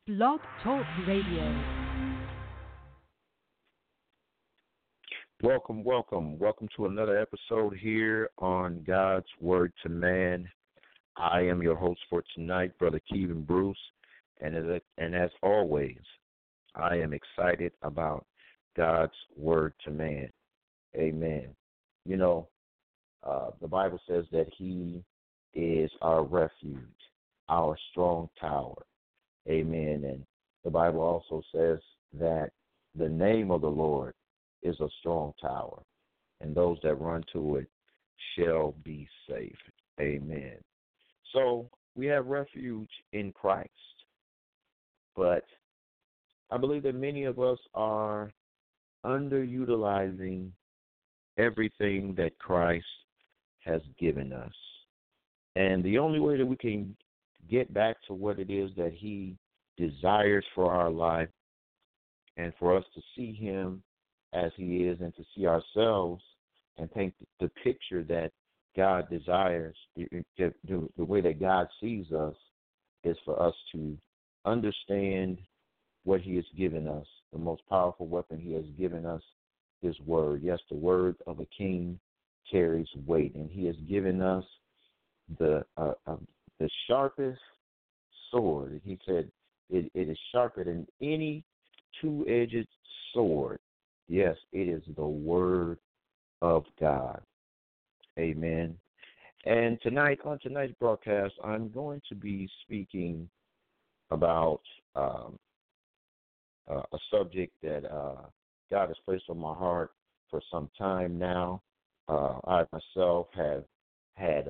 Blog Talk Radio. Welcome to another episode here on God's Word to Man. I am your host for tonight, Brother Kevin Bruce, and as always, I am excited about God's Word to Man. Amen. You know, the Bible says that He is our refuge, our strong tower. Amen. And the Bible also says that the name of the Lord is a strong tower, and those that run to it shall be safe. Amen. So we have refuge in Christ, but I believe that many of us are underutilizing everything that Christ has given us. And the only way that we can get back to what it is that He desires for our life and for us to see Him as He is and to see ourselves and paint the picture that God desires, the way that God sees us, is for us to understand what He has given us. The most powerful weapon He has given us, His Word. Yes, the word of a king carries weight, and He has given us the sharpest sword. He said it is sharper than any two-edged sword. Yes, it is the Word of God. Amen. And on tonight's broadcast, I'm going to be speaking about a subject that God has placed on my heart for some time now. I myself have had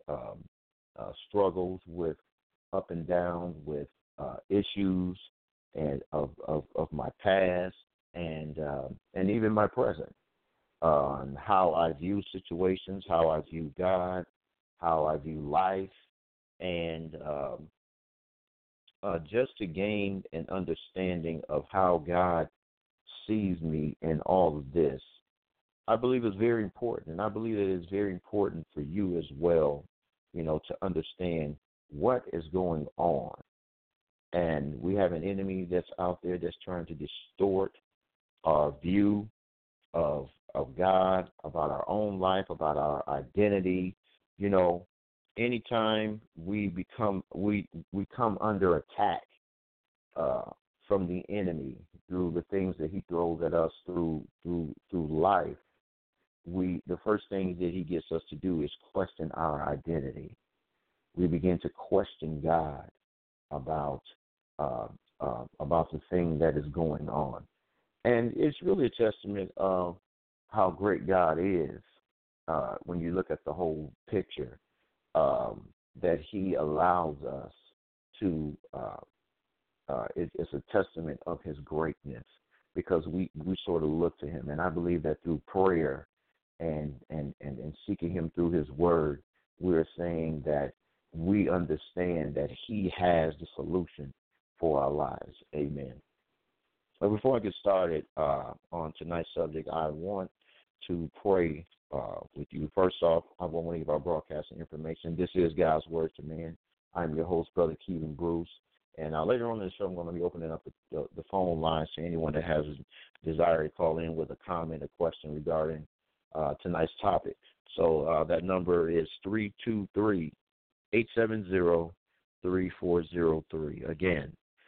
struggles with up and down with issues and of my past and even my present, on how I view situations, how I view God, how I view life, and just to gain an understanding of how God sees me in all of this. I believe it's very important, and I believe that it's very important for you as well, to understand what is going on. And we have an enemy that's out there that's trying to distort our view of God, about our own life, about our identity. Anytime we come under attack from the enemy through the things that he throws at us through life, the first thing that he gets us to do is question our identity. We begin to question God about the thing that is going on. And it's really a testament of how great God is when you look at the whole picture, that He allows us to, it's a testament of His greatness, because we sort of look to Him. And I believe that through prayer and seeking Him through His Word, we're saying that we understand that He has the solution for our lives. Amen. But before I get started on tonight's subject, I want to pray with you. First off, I want to give our broadcasting information. This is God's Word to Man. I'm your host, Brother Kevin Bruce. And later on in the show, I'm going to be opening up the phone lines to anyone that has a desire to call in with a comment or question regarding tonight's topic. So that number is 323-870-3403. Again,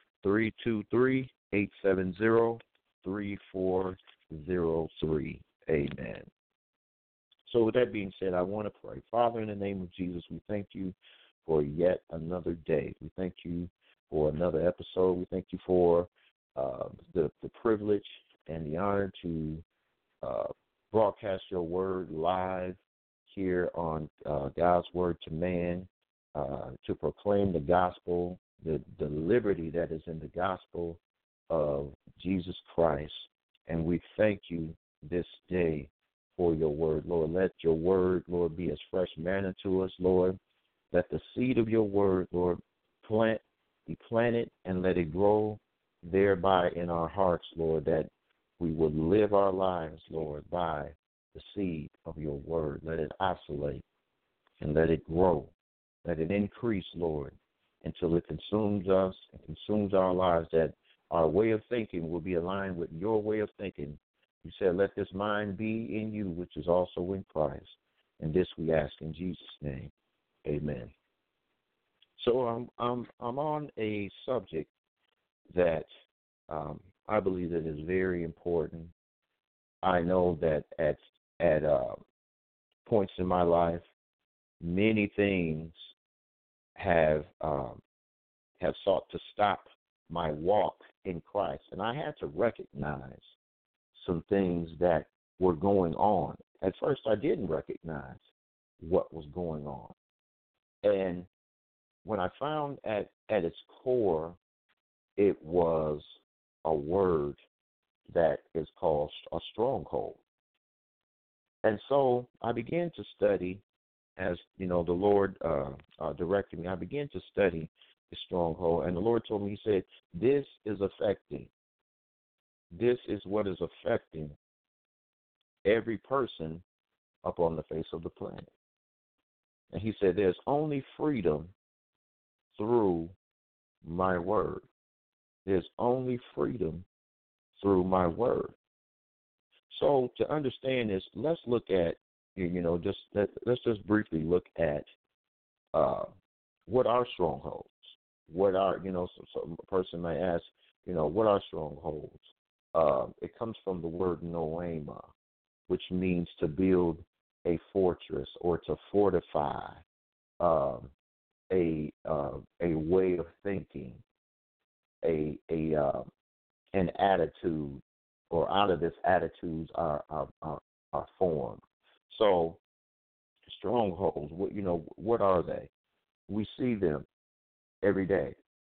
323-870-3403. Amen. So with that being said, I want to pray. Father, in the name of Jesus, we thank you for yet another day. We thank you for another episode. We thank you for the privilege and the honor to broadcast your word live here on God's Word to Man, to proclaim the gospel, the liberty that is in the gospel of Jesus Christ. And we thank you this day for your word, Lord. Let your word, Lord, be as fresh manna to us, Lord. Let the seed of your word, Lord, be planted and let it grow thereby in our hearts, Lord, that we would live our lives, Lord, by the seed of your word. Let it isolate and let it grow. Let it increase, Lord, until it consumes us and consumes our lives, that our way of thinking will be aligned with your way of thinking. You said, let this mind be in you, which is also in Christ. And this we ask in Jesus' name. Amen. So I'm on a subject that I believe that is very important. I know that at points in my life, many things have sought to stop my walk in Christ, and I had to recognize some things that were going on. At first, I didn't recognize what was going on, and when I found at its core, it was a word that is called a stronghold. And so I began to study, as the Lord directed me. I began to study the stronghold, and the Lord told me, He said, this is what is affecting every person up on the face of the planet. And He said, there's only freedom through my word. There's only freedom through my word. So to understand this, let's look at, let's just briefly look at what are strongholds. What are, so a person might ask, what are strongholds? It comes from the word noema, which means to build a fortress or to fortify a way of thinking, an attitude, or out of this attitudes are formed. So strongholds, what are they? We see them every day.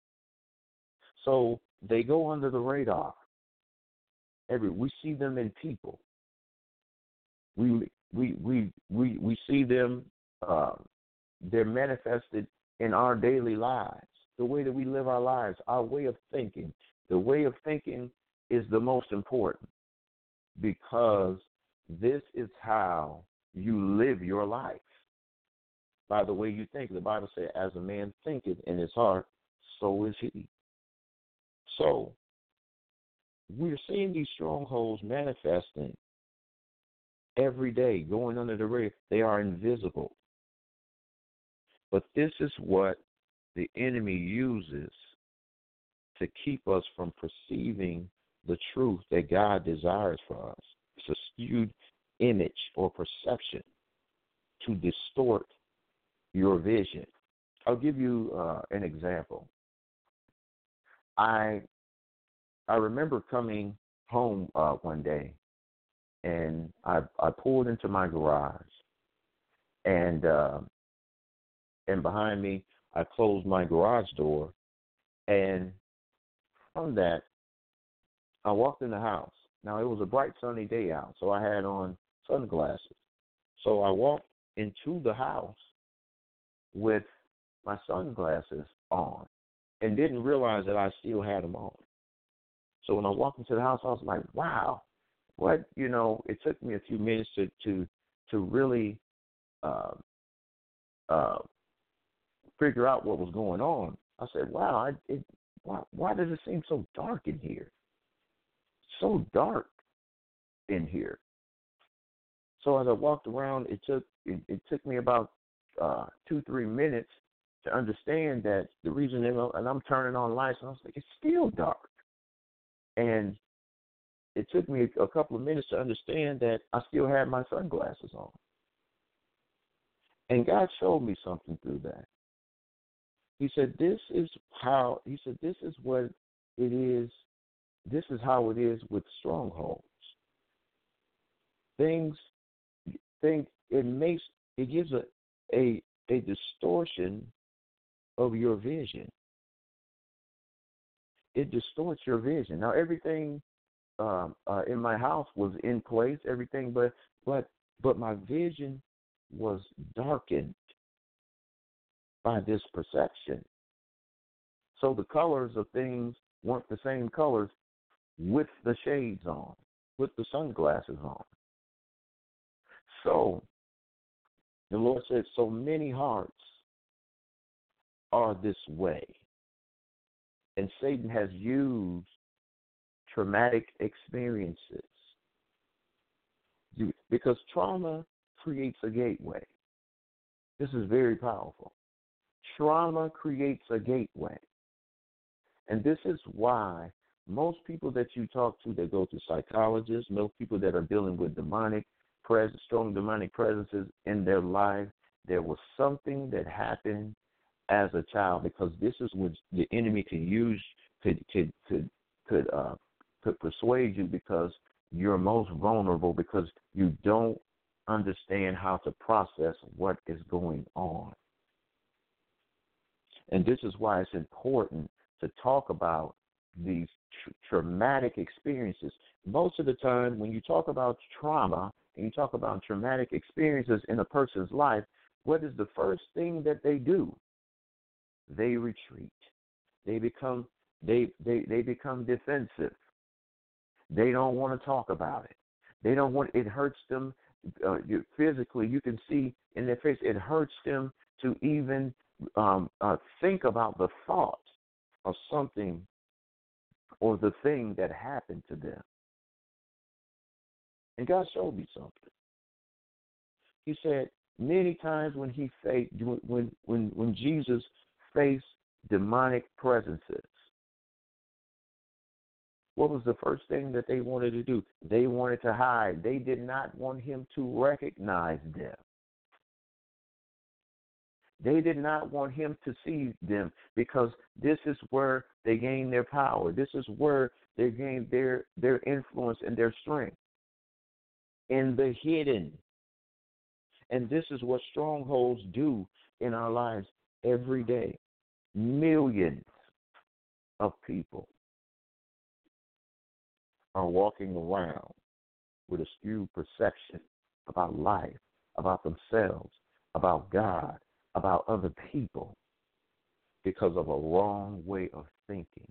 So they go under the radar. We see them in people. We see them. They're manifested in our daily lives. The way that we live our lives, our way of thinking. The way of thinking is the most important, because this is how you live your life. By the way you think. The Bible says, as a man thinketh in his heart, so is he. So we're seeing these strongholds manifesting every day, going under the radar. They are invisible. But this is what the enemy uses to keep us from perceiving the truth that God desires for us. It's a skewed image or perception to distort your vision. I'll give you an example. I remember coming home one day, and I pulled into my garage, and behind me I closed my garage door, and from that I walked in the house. Now, it was a bright sunny day out, so I had on sunglasses. So I walked into the house with my sunglasses on and didn't realize that I still had them on. So when I walked into the house, I was like, wow, what, it took me a few minutes to really figure out what was going on. I said, wow, why does it seem so dark in here? So dark in here. So as I walked around, it took me about 2-3 minutes to understand that the reason, and I'm turning on lights, and I was like, it's still dark. And it took me a couple of minutes to understand that I still had my sunglasses on. And God showed me something through that. He said, this is what it is. This is how it is with strongholds. It gives a distortion of your vision. It distorts your vision. Now, everything in my house was in place, everything, but my vision was darkened by this perception. So the colors of things weren't the same colors with the shades on, with the sunglasses on. So the Lord said, so many hearts are this way. And Satan has used traumatic experiences because trauma creates a gateway. This is very powerful. Trauma creates a gateway. And this is why most people that you talk to that go to psychologists, most people that are dealing with strong demonic presences in their life, there was something that happened as a child, because this is what the enemy can use could persuade you, because you're most vulnerable, because you don't understand how to process what is going on. And this is why it's important to talk about these traumatic experiences. Most of the time, when you talk about trauma and you talk about traumatic experiences in a person's life, what is the first thing that they do? They retreat. They become defensive. They don't want to talk about it. They don't want. It hurts them physically. You can see in their face. It hurts them to even think about the thought of something or the thing that happened to them. And God showed me something. He said many times when Jesus faced demonic presences, what was the first thing that they wanted to do? They wanted to hide. They did not want him to recognize them. They did not want him to see them, because this is where they gain their power. This is where they gain their influence and their strength, in the hidden. And this is what strongholds do in our lives every day. Millions of people are walking around with a skewed perception about life, about themselves, about God, about other people, because of a wrong way of thinking.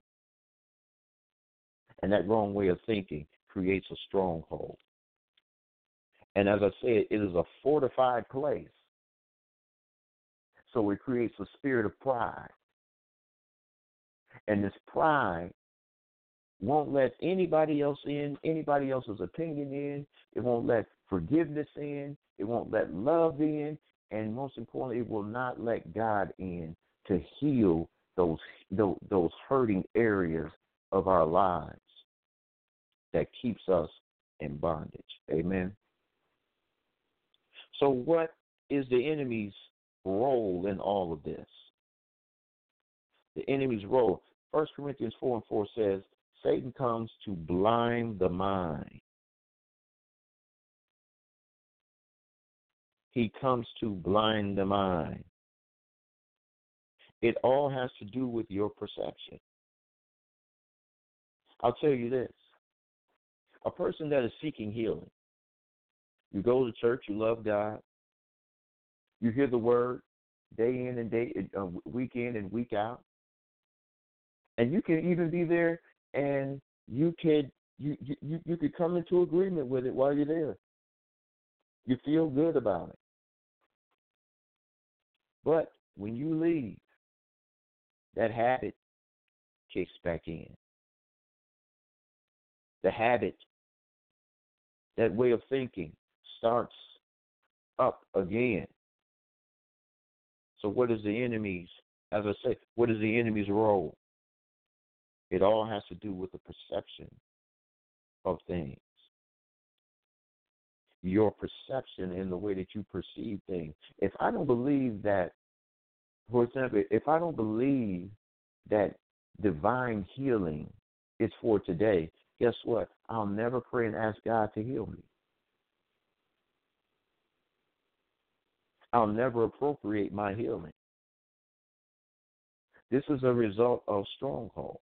And that wrong way of thinking creates a stronghold. And as I said, it is a fortified place. So it creates a spirit of pride. And this pride won't let anybody else in, anybody else's opinion in. It won't let forgiveness in. It won't let love in. And most importantly, it will not let God in to heal those hurting areas of our lives that keeps us in bondage. Amen. So what is the enemy's role in all of this? The enemy's role, 1 Corinthians 4:4 says, Satan comes to blind the mind. He comes to blind the mind. It all has to do with your perception. I'll tell you this. A person that is seeking healing, you go to church, you love God, you hear the word day in and week in and week out, and you can even be there, and you could come into agreement with it while you're there. You feel good about it. But when you leave, that habit kicks back in. The habit, that way of thinking, starts up again. So what is the enemy's, as I say, what is the enemy's role? It all has to do with the perception of things. Your perception and the way that you perceive things. If I don't believe that, for example, if I don't believe that divine healing is for today, guess what? I'll never pray and ask God to heal me. I'll never appropriate my healing. This is a result of strongholds.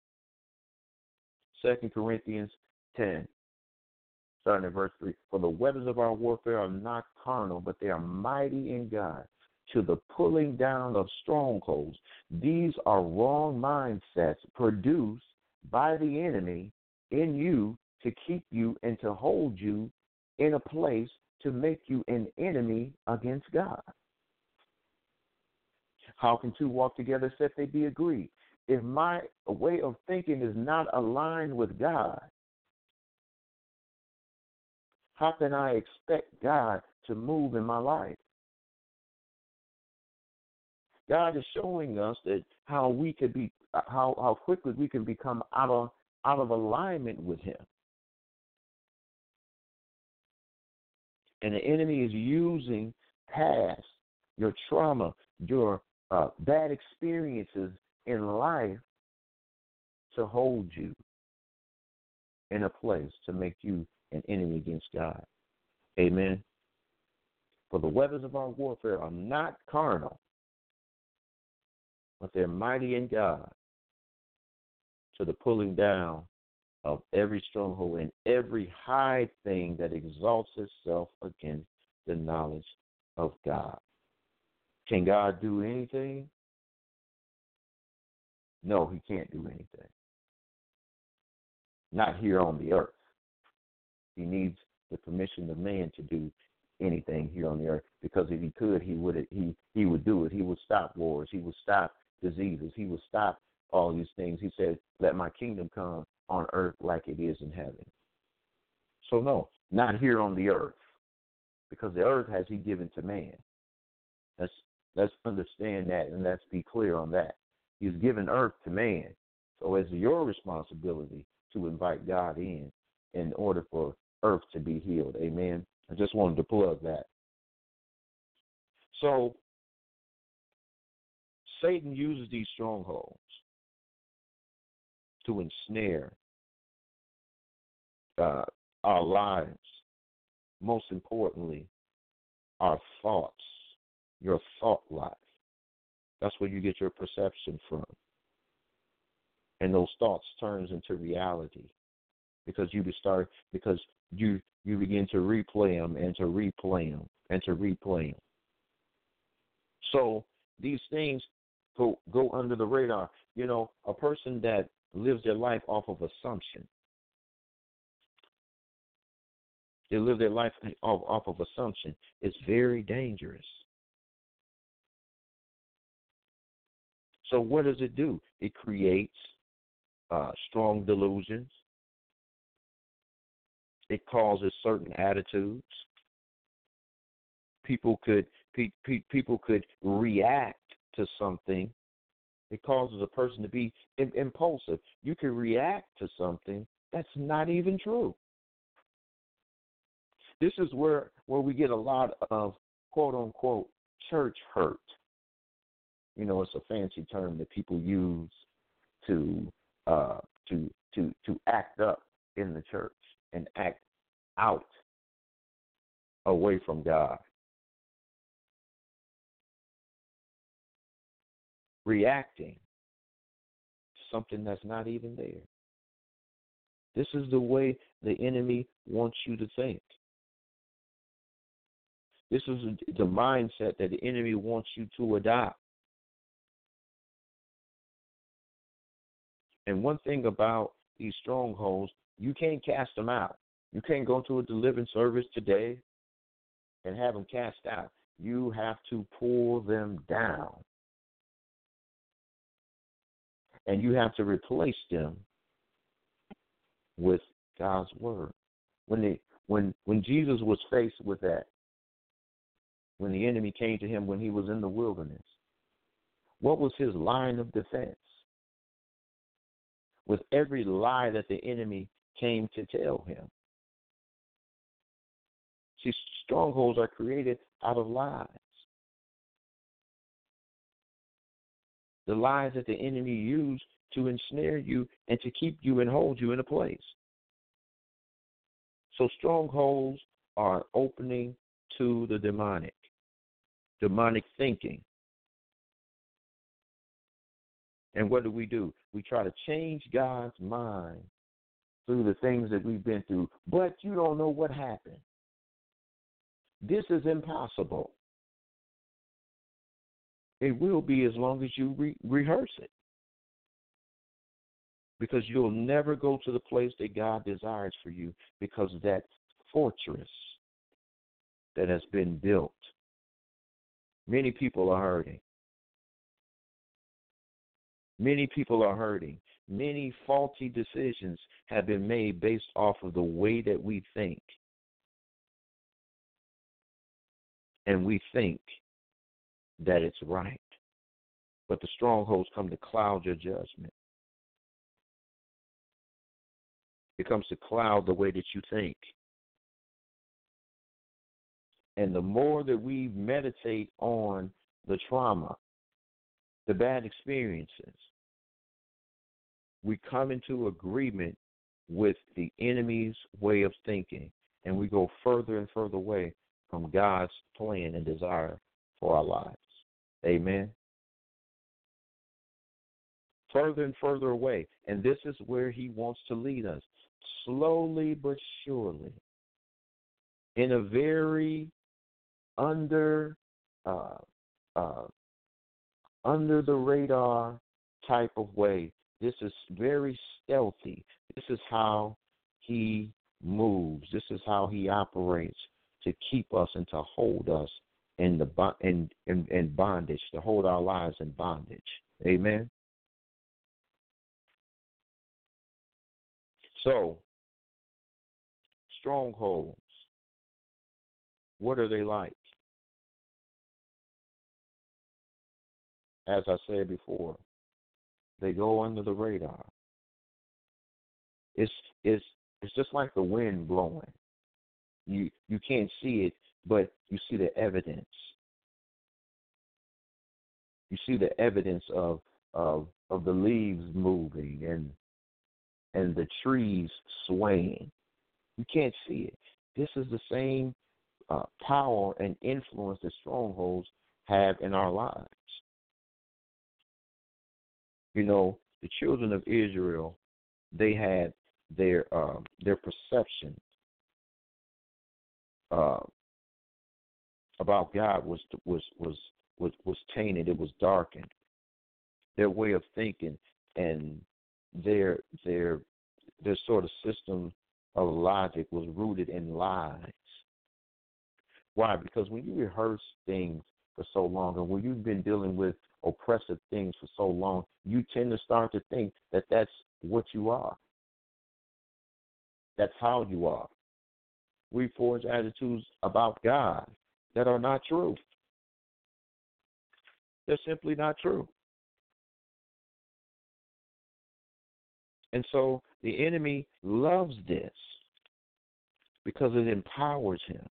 2 Corinthians 10, starting at verse 3. For the weapons of our warfare are not carnal, but they are mighty in God to the pulling down of strongholds. These are wrong mindsets produced by the enemy in you to keep you and to hold you in a place to make you an enemy against God. How can two walk together except they be agreed? if my way of thinking is not aligned with God, how can I expect God to move in my life? God is showing us that how we could be, how quickly we can become out of alignment with Him. And the enemy is using past, your trauma, your bad experiences in life to hold you in a place to make you an enemy against God. Amen. For the weapons of our warfare are not carnal, but they're mighty in God to the pulling down of every stronghold and every high thing that exalts itself against the knowledge of God. Can God do anything? No, He can't do anything. Not here on the earth. He needs the permission of man to do anything here on the earth, because if He could, he would do it. He would stop wars. He would stop diseases. He would stop all these things. He said, let my kingdom come on earth like it is in heaven. So no, not here on the earth, because the earth has He given to man. Let's understand that, and let's be clear on that. He's given earth to man. So it's your responsibility to invite God in order for earth to be healed. Amen. I just wanted to plug that. So Satan uses these strongholds to ensnare our lives. Most importantly, our thoughts, your thought life. That's where you get your perception from. And those thoughts turns into reality because you begin to replay them and to replay them and to replay them. So these things go under the radar. You know, a person that lives their life off of assumption. They live their life off of assumption. It's very dangerous. So what does it do? It creates strong delusions. It causes certain attitudes. People could react to something. It causes a person to be impulsive. You can react to something that's not even true. This is where we get a lot of quote unquote church hurt. You know, it's a fancy term that people use to act up in the church and act out away from God. Reacting to something that's not even there. This is the way the enemy wants you to think. This is the mindset that the enemy wants you to adopt. And one thing about these strongholds, you can't cast them out. You can't go to a deliverance service today and have them cast out. You have to pull them down. And you have to replace them with God's word. When Jesus was faced with that, when the enemy came to him when he was in the wilderness, what was his line of defense? With every lie that the enemy came to tell him. See, strongholds are created out of lies. The lies that the enemy used to ensnare you and to keep you and hold you in a place. So strongholds are opening to the demonic thinking. And what do? We try to change God's mind through the things that we've been through, but you don't know what happened. This is impossible. It will be as long as you rehearse it. Because you'll never go to the place that God desires for you, because that fortress that has been built. Many people are hurting. Many people are hurting. Many faulty decisions have been made based off of the way that we think. And we think that it's right. But the strongholds come to cloud your judgment. It comes to cloud the way that you think. And the more that we meditate on the trauma, the bad experiences, we come into agreement with the enemy's way of thinking, and we go further and further away from God's plan and desire for our lives. Amen. Further and further away. And this is where he wants to lead us, slowly but surely, in a very under the radar type of way. This is very stealthy. This is how he moves. This is how he operates to keep us and to hold us in bondage, to hold our lives in bondage. Amen. So, strongholds, what are they like? As I said before, they go under the radar. It's just like the wind blowing. You can't see it, but you see the evidence. You see the evidence of the leaves moving and the trees swaying. You can't see it. This is the same power and influence that strongholds have in our lives. You know, the children of Israel, they had their perception about God was tainted. It was darkened. Their way of thinking and their sort of system of logic was rooted in lies. Why? Because when you rehearse things for so long, and when you've been dealing with oppressive things for so long, you tend to start to think that that's what you are. That's how you are. We forge attitudes about God that are not true. They're simply not true. And so the enemy loves this because it empowers him.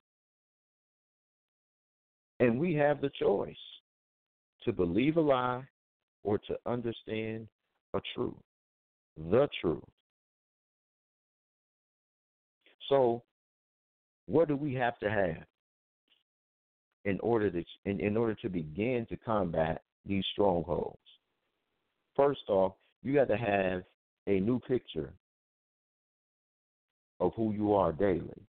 And we have the choice to believe a lie or to understand a truth, the truth. So what do we have to have in order to begin to combat these strongholds? First off, you got to have a new picture of who you are daily.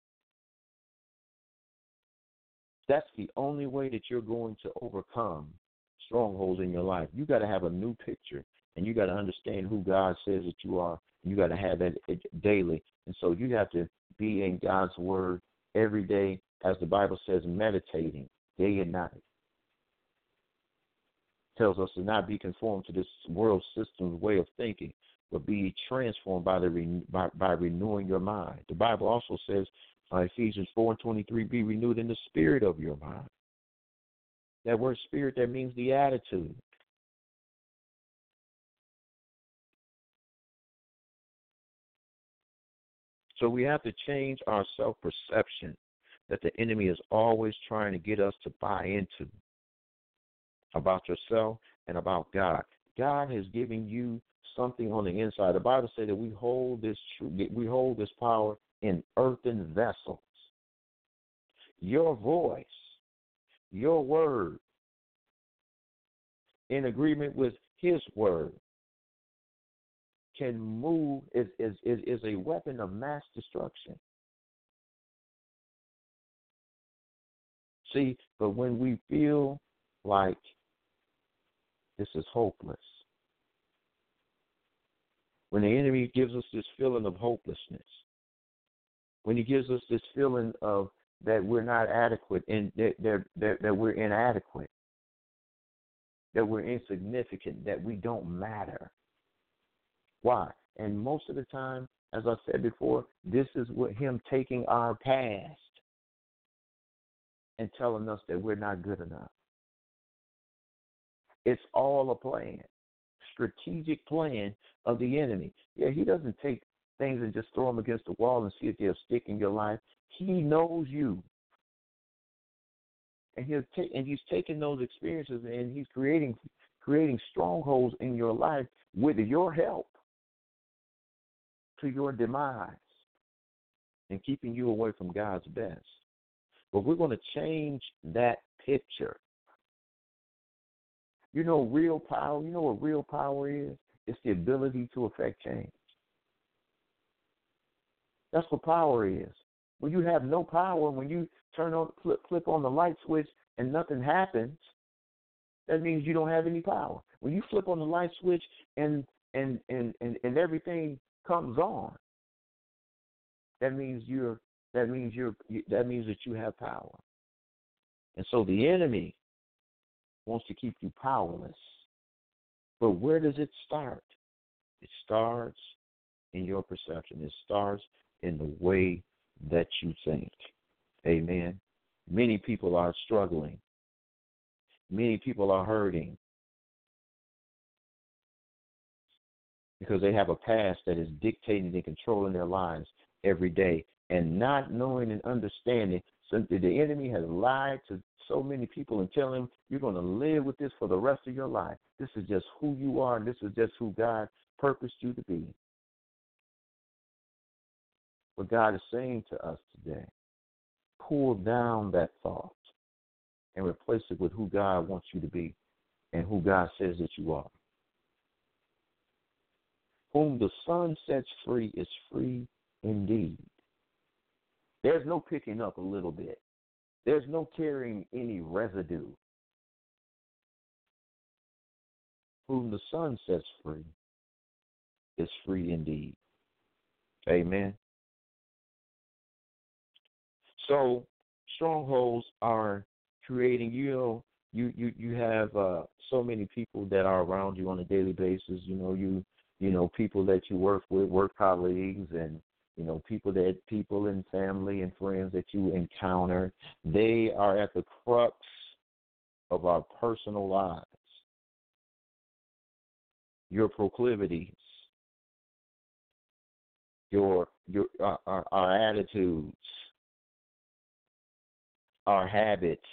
That's the only way that you're going to overcome strongholds in your life. You got to have a new picture, and you got to understand who God says that you are. You got to have that daily. And so you have to be in God's word every day, as the Bible says, meditating day and night. It tells us to not be conformed to this world system's way of thinking, but be transformed by renewing your mind. The Bible also says, Ephesians 4:23, be renewed in the spirit of your mind. That word spirit, that means the attitude. So we have to change our self-perception that the enemy is always trying to get us to buy into about yourself and about God. God has given you something on the inside. The Bible says that we hold this power in earthen vessels. Your voice, your word, in agreement with his word, can move, is a weapon of mass destruction. See, but when we feel like this is hopeless, when the enemy gives us this feeling of hopelessness, when he gives us this feeling of that we're not adequate and that we're inadequate, that we're insignificant, that we don't matter. Why? And most of the time, as I said before, this is what him taking our past and telling us that we're not good enough. It's all a plan, strategic plan of the enemy. Yeah, he doesn't take things and just throw them against the wall and see if they'll stick in your life. He knows you. And he's taking those experiences and he's creating strongholds in your life with your help to your demise and keeping you away from God's best. But we're going to change that picture. You know real power, you know what real power is? It's the ability to affect change. That's what power is. When you have no power, when you flip on the light switch and nothing happens, that means you don't have any power. When you flip on the light switch and everything comes on, that means that you have power. And so the enemy wants to keep you powerless. But where does it start? It starts in your perception. It starts in the way that you think. Amen. Many people are struggling. Many people are hurting because they have a past that is dictating and controlling their lives every day, and not knowing and understanding. So the enemy has lied to so many people and telling them you're going to live with this for the rest of your life. This is just who you are, and this is just who God purposed you to be. What God is saying to us today, pull down that thought and replace it with who God wants you to be and who God says that you are. Whom the Son sets free is free indeed. There's no picking up a little bit. There's no carrying any residue. Whom the Son sets free is free indeed. Amen. So strongholds are creating, you have so many people that are around you on a daily basis. You know people that you work with, work colleagues, and people and family and friends that you encounter. They are at the crux of our personal lives. Your proclivities, our attitudes, our habits.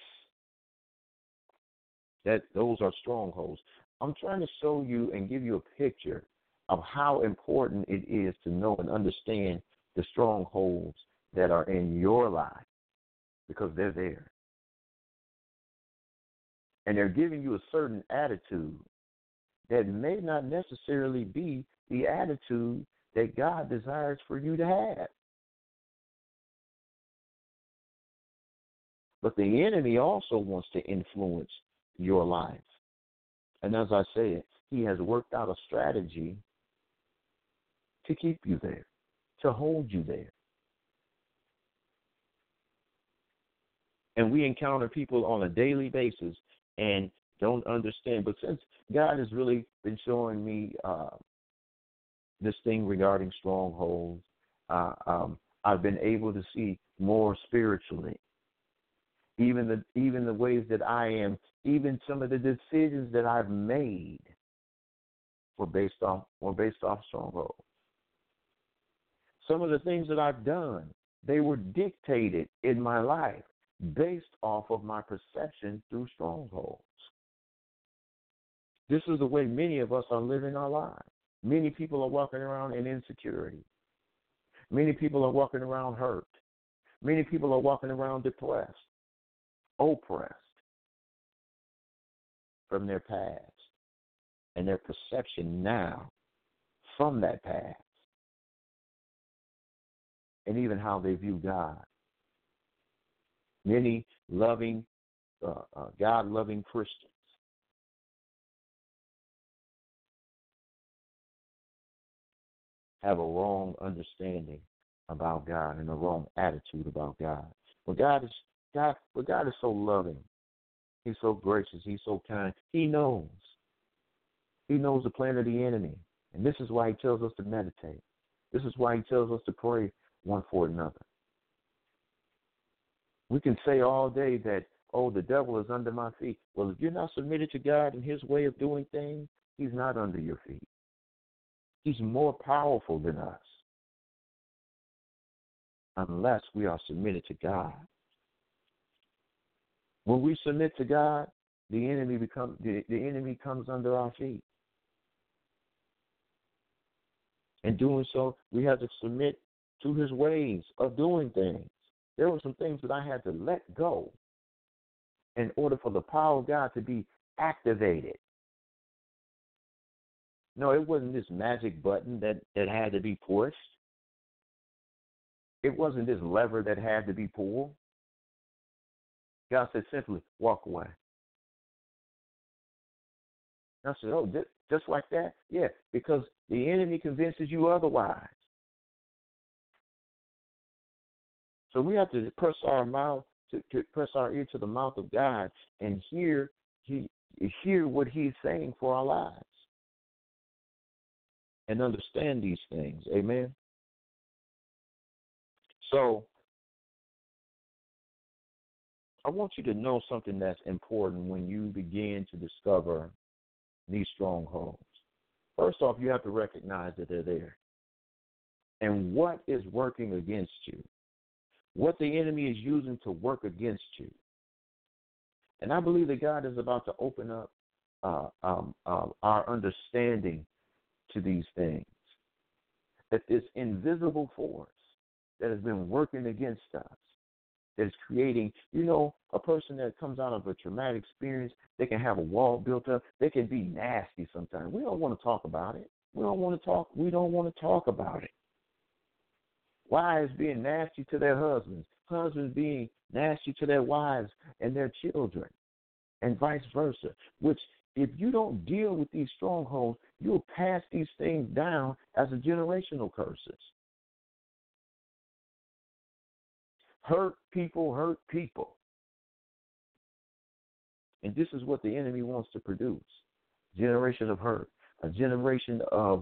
Those are strongholds. I'm trying to show you and give you a picture of how important it is to know and understand the strongholds that are in your life, because they're there. And they're giving you a certain attitude that may not necessarily be the attitude that God desires for you to have. But the enemy also wants to influence your life. And as I said, he has worked out a strategy to keep you there, to hold you there. And we encounter people on a daily basis and don't understand. But since God has really been showing me this thing regarding strongholds, I've been able to see more spiritually. Even the ways that I am, even some of the decisions that I've made were based off strongholds. Some of the things that I've done, they were dictated in my life based off of my perception through strongholds. This is the way many of us are living our lives. Many people are walking around in insecurity. Many people are walking around hurt. Many people are walking around depressed, oppressed from their past and their perception now from that past, and even how they view God. Many loving, God-loving Christians have a wrong understanding about God and a wrong attitude about God. But God is so loving. He's so gracious. He's so kind. He knows. He knows the plan of the enemy. And this is why he tells us to meditate. This is why he tells us to pray one for another. We can say all day that, oh, the devil is under my feet. Well, if you're not submitted to God and his way of doing things, he's not under your feet. He's more powerful than us unless we are submitted to God. When we submit to God, the enemy comes under our feet. In doing so, we have to submit to his ways of doing things. There were some things that I had to let go in order for the power of God to be activated. No, it wasn't this magic button that had to be pushed. It wasn't this lever that had to be pulled. God said simply, walk away. I said, oh, just like that? Yeah, because the enemy convinces you otherwise. So we have to press our mouth, to press our ear to the mouth of God and hear what he's saying for our lives and understand these things. Amen? So I want you to know something that's important when you begin to discover these strongholds. First off, you have to recognize that they're there. And what is working against you? What the enemy is using to work against you. And I believe that God is about to open up our understanding to these things. That this invisible force that has been working against us, that is creating, a person that comes out of a traumatic experience, they can have a wall built up. They can be nasty sometimes. We don't want to talk about it. We don't want to talk about it. Wives being nasty to their husbands, husbands being nasty to their wives and their children, and vice versa, which if you don't deal with these strongholds, you'll pass these things down as a generational curses. Hurt people hurt people. And this is what the enemy wants to produce. Generation of hurt, a generation of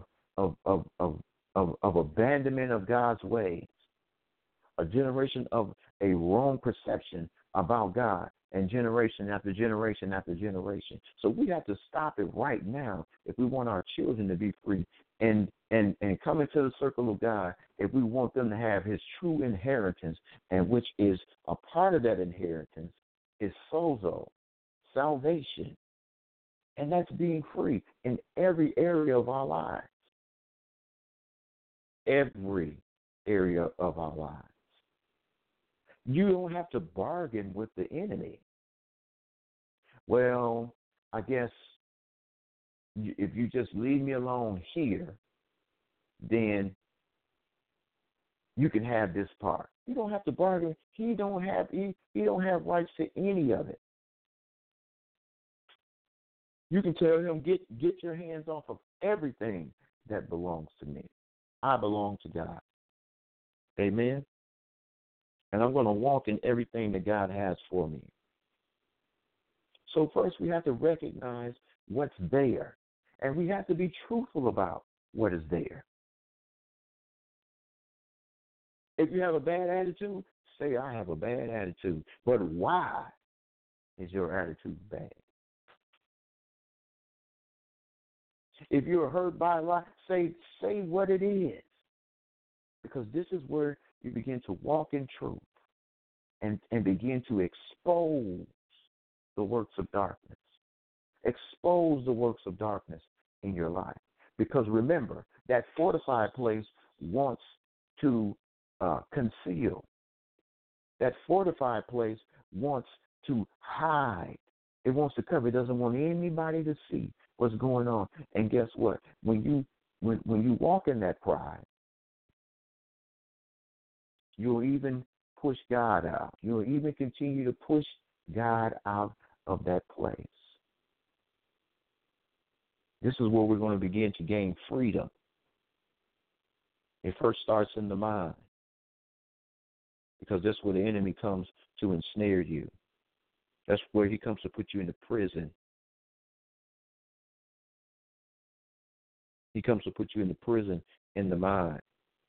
abandonment of God's ways, a generation of a wrong perception about God, and generation after generation after generation. So we have to stop it right now if we want our children to be free and come into the circle of God, if we want them to have his true inheritance, and which is a part of that inheritance is sozo, salvation. And that's being free in every area of our lives. Every area of our lives. You don't have to bargain with the enemy. Well, I guess if you just leave me alone here, then you can have this part. You don't have to bargain. He don't have rights to any of it. You can tell him, get your hands off of everything that belongs to me. I belong to God. Amen? And I'm going to walk in everything that God has for me. So first we have to recognize what's there. And we have to be truthful about what is there. If you have a bad attitude, say, I have a bad attitude. But why is your attitude bad? If you're hurt by a lie, say what it is. Because this is where you begin to walk in truth and begin to expose the works of darkness. Expose the works of darkness in your life. Because remember, that fortified place wants to conceal. That fortified place wants to hide. It wants to cover. It doesn't want anybody to see what's going on. And guess what? When you walk in that pride, you'll even push God out. You'll even continue to push God out of that place. This is where we're going to begin to gain freedom. It first starts in the mind, because that's where the enemy comes to ensnare you. That's where he comes to put you in the prison. He comes to put you in the prison in the mind.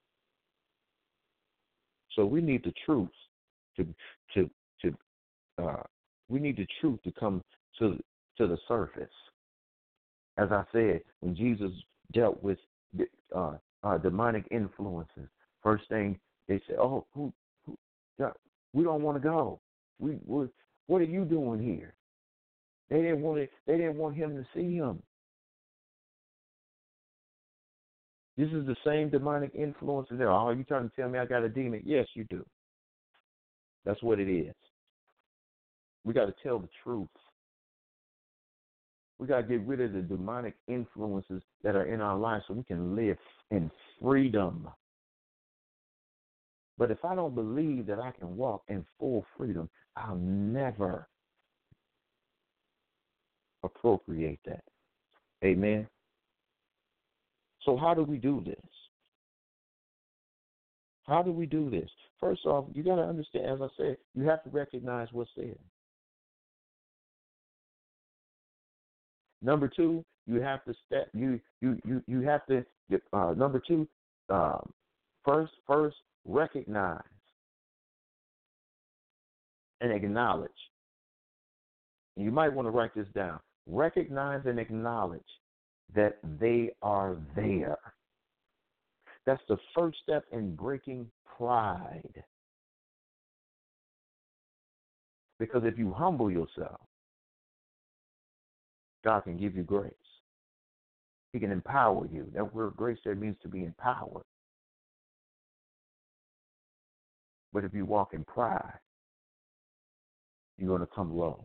So we need the truth to we need the truth to come to the surface. As I said, when Jesus dealt with demonic influences, first thing they said, "Oh, God, we don't want to go. What are you doing here?" They didn't want him to see him. This is the same demonic influence there. Oh, you trying to tell me I got a demon? Yes, you do. That's what it is. We got to tell the truth. We got to get rid of the demonic influences that are in our lives so we can live in freedom. But if I don't believe that I can walk in full freedom, I'll never appropriate that. Amen? So how do we do this? How do we do this? First off, you got to understand, as I said, you have to recognize what's there. Number two, you have to step. You have to. Number two, first recognize and acknowledge. You might want to write this down. Recognize and acknowledge that they are there. That's the first step in breaking pride. Because if you humble yourself, God can give you grace. He can empower you. That word grace there means to be empowered. But if you walk in pride, you're going to come low.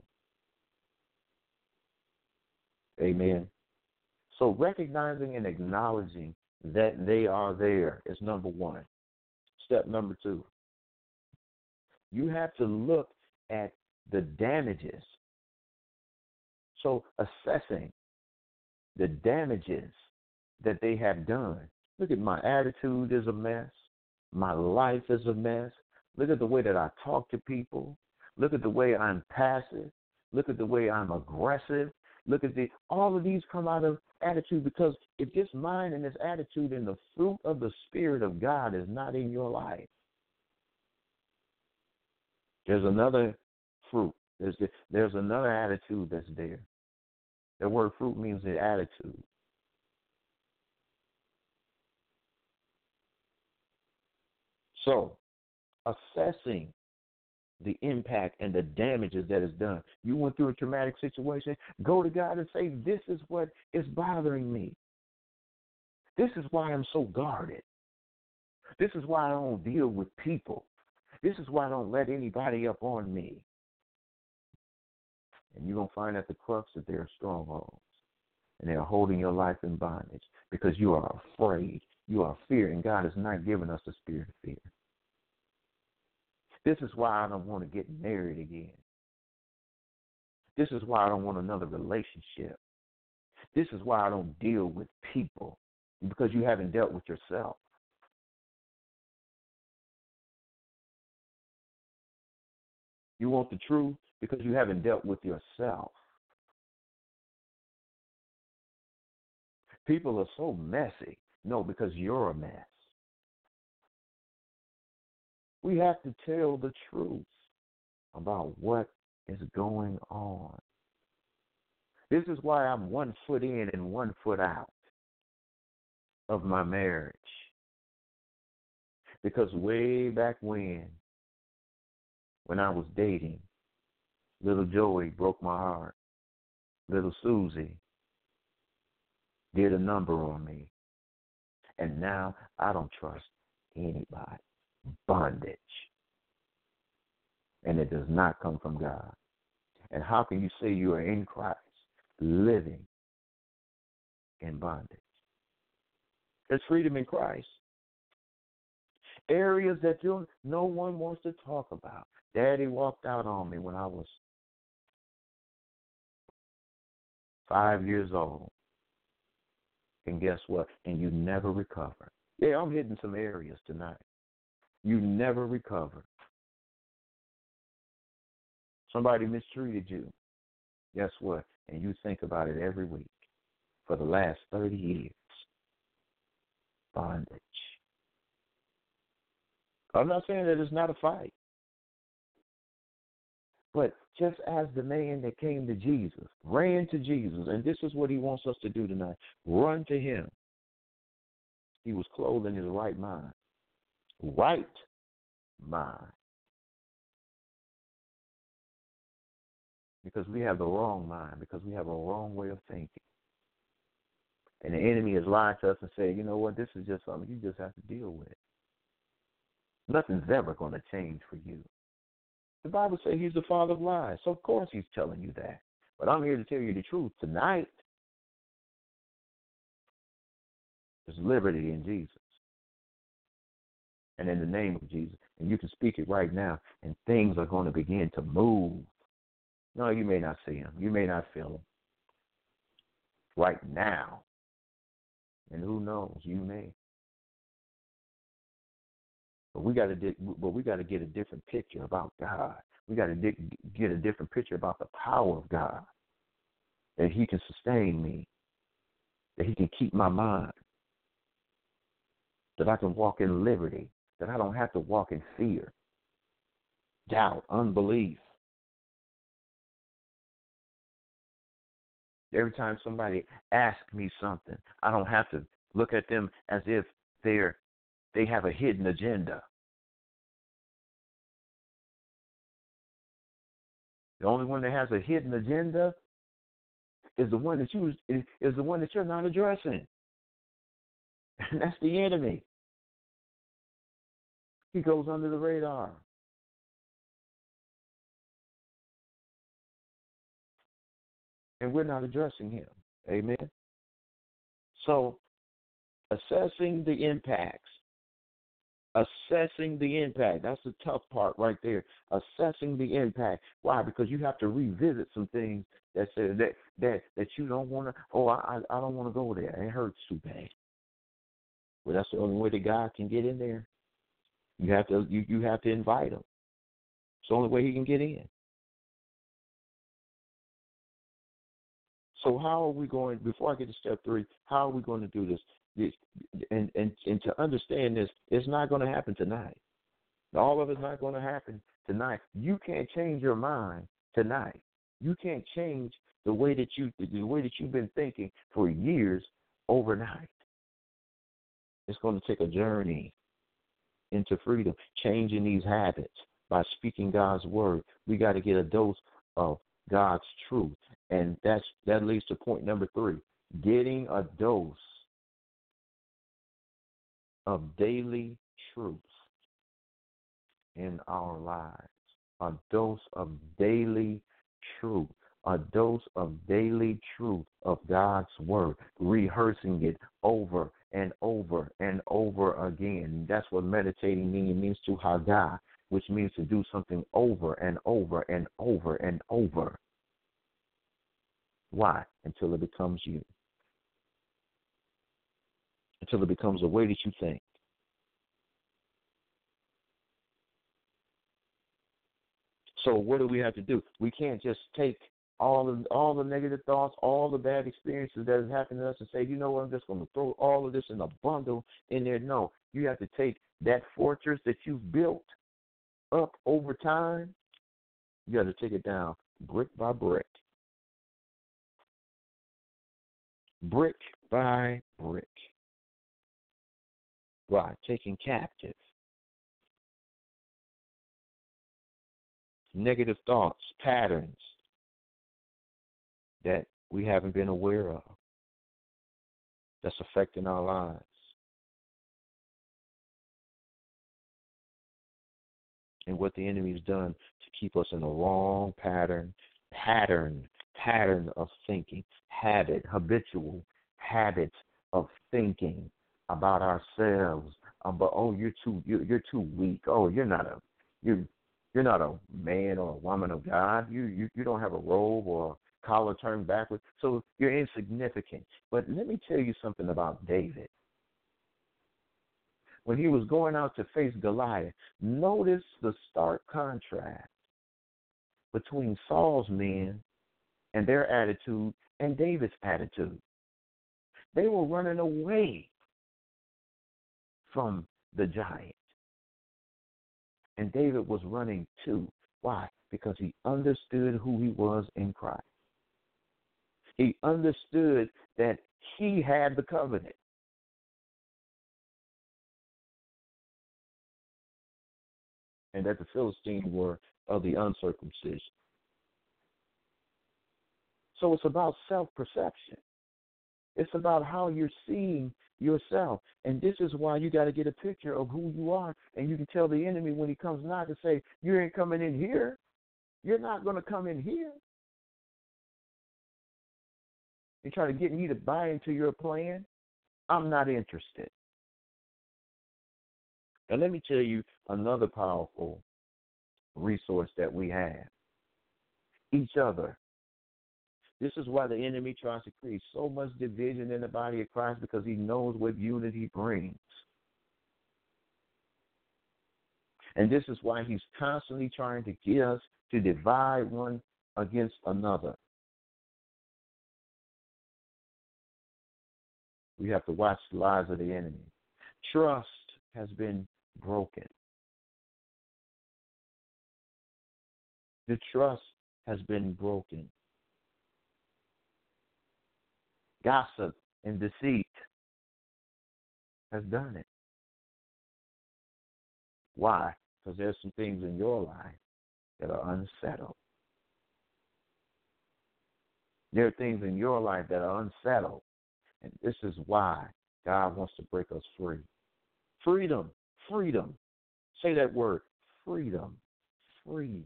Amen. So recognizing and acknowledging that they are there is number one. Step number two, you have to look at the damages. So assessing the damages that they have done. Look at my attitude is a mess. My life is a mess. Look at the way that I talk to people. Look at the way I'm passive. Look at the way I'm aggressive. Look at all of these come out of attitude, because if this mind and this attitude and the fruit of the Spirit of God is not in your life, there's another fruit. There's another attitude that's there. The word fruit means the attitude. So, assessing the impact and the damages that is done. You went through a traumatic situation, go to God and say, this is what is bothering me. This is why I'm so guarded. This is why I don't deal with people. This is why I don't let anybody up on me. And you're going to find at the crux that they are strongholds. And they are holding your life in bondage because you are afraid. You are fearing. God has not given us the spirit of fear. This is why I don't want to get married again. This is why I don't want another relationship. This is why I don't deal with people, because you haven't dealt with yourself. You want the truth because you haven't dealt with yourself. People are so messy. No, because you're a mess. We have to tell the truth about what is going on. This is why I'm 1 foot in and 1 foot out of my marriage. Because way back when I was dating, little Joey broke my heart. Little Susie did a number on me. And now I don't trust anybody. Bondage. And it does not come from God. And how can you say you are in Christ living in bondage? There's freedom in Christ. Areas that no one wants to talk about. Daddy walked out on me when I was 5 years old. And guess what? And you never recover. Yeah, I'm hitting some areas tonight. You never recover. Somebody mistreated you. Guess what? And you think about it every week for the last 30 years. Bondage. I'm not saying that it's not a fight. But just as the man that came to Jesus, ran to Jesus, and this is what he wants us to do tonight, run to him. He was clothed in his right mind. Right mind. Because we have the wrong mind, because we have a wrong way of thinking. And the enemy has lied to us and said, you know what, this is just something you just have to deal with. Nothing's ever going to change for you. The Bible says he's the father of lies, so of course he's telling you that. But I'm here to tell you the truth. Tonight, there's liberty in Jesus and in the name of Jesus. And you can speak it right now, and things are going to begin to move. No, you may not see him. You may not feel him right now. And who knows, you may. But we got to get a different picture about God. We got to get a different picture about the power of God. That he can sustain me. That he can keep my mind. That I can walk in liberty. That I don't have to walk in fear, doubt, unbelief. Every time somebody asks me something, I don't have to look at them as if they have a hidden agenda. The only one that has a hidden agenda is the one that you're not addressing. And that's the enemy. He goes under the radar. And we're not addressing him. Amen. So, assessing the impacts. Assessing the impact. That's the tough part right there. Assessing the impact. Why? Because you have to revisit some things that you don't want to. Oh, I don't want to go there. It hurts too bad. Well, that's the only way that God can get in there. You have to invite him. It's the only way he can get in. So how are we going? Before I get to step 3, how are we going to do this? And to understand this, it's not going to happen tonight. All of it's not going to happen tonight. You can't change your mind tonight. You can't change the way that you've been thinking for years overnight. It's going to take a journey into freedom, changing these habits by speaking God's word. We got to get a dose of God's truth, and that leads to point number 3: getting a dose of daily truth in our lives. A dose of daily truth. A dose of daily truth of God's word. Rehearsing it over and over and over again. That's what meditating means. It means to haga, which means to do something over and over and over and over. Why? Until it becomes you. Until it becomes a way that you think. So what do we have to do? We can't just take all the negative thoughts, all the bad experiences that have happened to us and say, you know what, I'm just going to throw all of this in a bundle in there. No, you have to take that fortress that you've built up over time. You got to take it down brick by brick. Brick by brick. Why? Taking captive negative thoughts, patterns that we haven't been aware of, that's affecting our lives. And what the enemy's done to keep us in a wrong pattern of thinking, habitual habits of thinking about ourselves. But you're too weak. Oh, you're not a man or a woman of God. You don't have a robe or a collar turned backwards, so you're insignificant. But let me tell you something about David. When he was going out to face Goliath, notice the stark contrast between Saul's men and their attitude and David's attitude. They were running away from the giant. And David was running too. Why? Because he understood who he was in Christ. He understood that he had the covenant. And that the Philistines were of the uncircumcision. So it's about self-perception. It's about how you're seeing yourself. And this is why you got to get a picture of who you are. And you can tell the enemy when he comes not to say, you ain't coming in here. You're not going to come in here. You try to get me to buy into your plan. I'm not interested. And let me tell you another powerful resource that we have. Each other. This is why the enemy tries to create so much division in the body of Christ, because he knows what unity brings. And this is why he's constantly trying to get us to divide one against another. We have to watch the lies of the enemy. Trust has been broken. The trust has been broken. Gossip and deceit has done it. Why? Because there's some things in your life that are unsettled. There are things in your life that are unsettled. And this is why God wants to break us free. Freedom. Freedom. Say that word. Freedom. Freedom.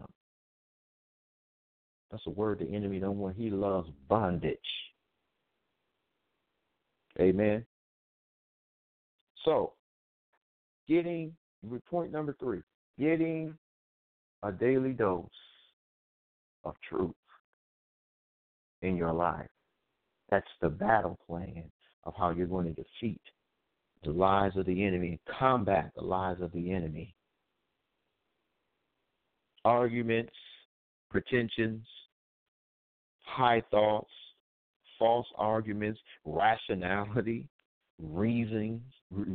That's a word the enemy don't want. He loves bondage. Amen. So, point number 3, getting a daily dose of truth in your life. That's the battle plan of how you're going to defeat the lies of the enemy and combat the lies of the enemy. Arguments, pretensions, high thoughts, false arguments, rationality, reasonings.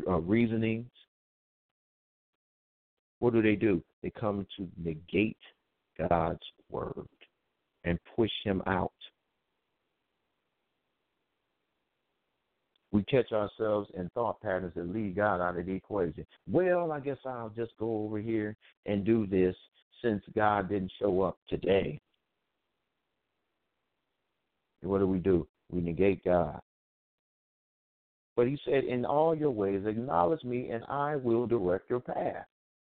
What do? They come to negate God's word and push him out. We catch ourselves in thought patterns that leave God out of the equation. Well, I guess I'll just go over here and do this since God didn't show up today. What do? We negate God. But he said, in all your ways, acknowledge me and I will direct your path.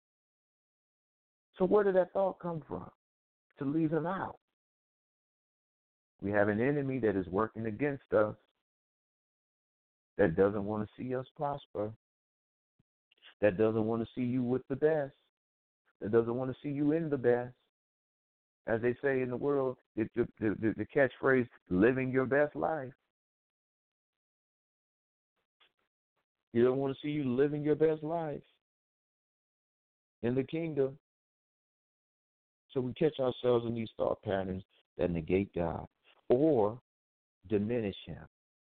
So where did that thought come from? To leave him out. We have an enemy that is working against us, that doesn't want to see us prosper, that doesn't want to see you with the best, that doesn't want to see you in the best. As they say in the world, the catchphrase, living your best life. You don't want to see you living your best life in the kingdom. So we catch ourselves in these thought patterns that negate God or diminish him.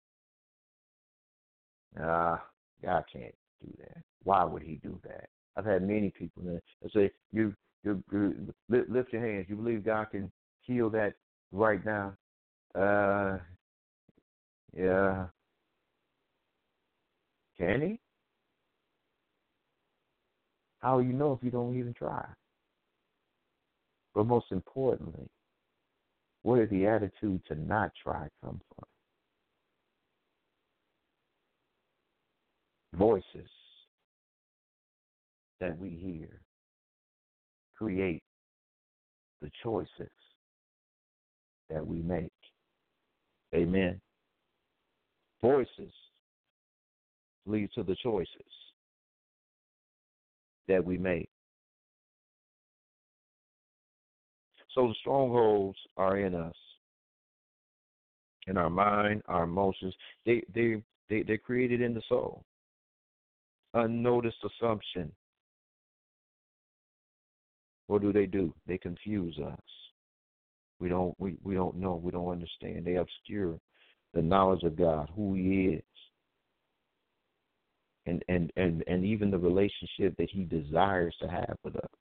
God can't do that. Why would he do that? I've had many people that say, you lift your hands. You believe God can heal that right now? Yeah. Can he? How will you know if you don't even try? But most importantly, where did the attitude to not try come from? Voices that we hear create the choices that we make. Amen. Voices lead to the choices that we make. So the strongholds are in us, in our mind, our emotions. They're created in the soul. Unnoticed assumption. What do? They confuse us. We don't know. We don't understand. They obscure the knowledge of God, who He is, and even the relationship that He desires to have with us.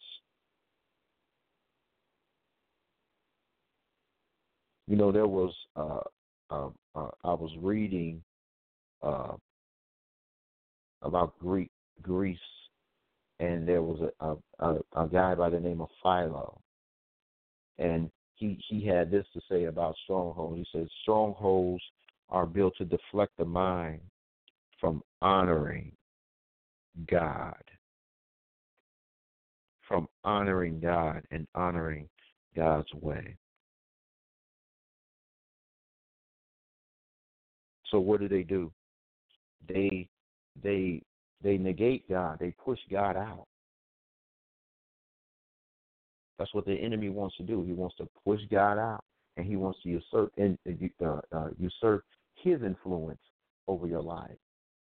You know, there was I was reading about Greece, and there was a guy by the name of Philo, and he had this to say about strongholds. He said strongholds are built to deflect the mind from honoring God, and honoring God's way. So what do? They negate God. They push God out. That's what the enemy wants to do. He wants to push God out, and he wants to usurp His influence over your life.